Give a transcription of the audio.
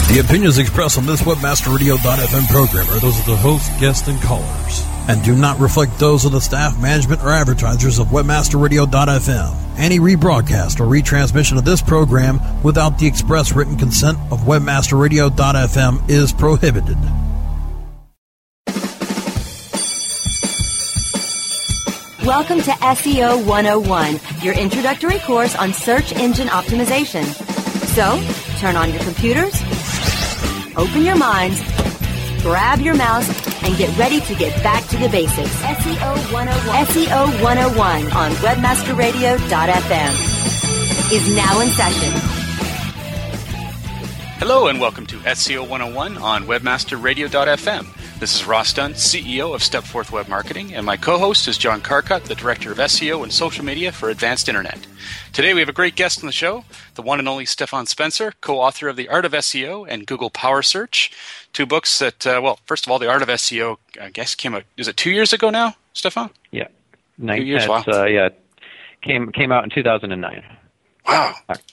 The opinions expressed on this WebmasterRadio.fm program are those of the host, guests, and callers, and do not reflect those of the staff, management, or advertisers of WebmasterRadio.fm. Any rebroadcast or retransmission of this program without the express written consent of WebmasterRadio.fm is prohibited. Welcome to SEO 101, your introductory course on search engine optimization. So, turn on your computers, open your minds, grab your mouse, and get ready to get back to the basics. SEO 101. SEO 101 on WebmasterRadio.fm is now in session. Hello and welcome to SEO 101 on WebmasterRadio.fm. This is Ross Dunn, CEO of Stepforth Web Marketing, and my co-host is John Carcutt, the Director of SEO and Social Media for Advanced Internet. Today we have a great guest on the show, the one and only Stefan Spencer, co-author of The Art of SEO and Google Power Search, two books that, first of all, The Art of SEO, I guess, came out, is it 2 years ago now, Stefan? Yeah. 2 years, wow. Came out in 2009. Wow.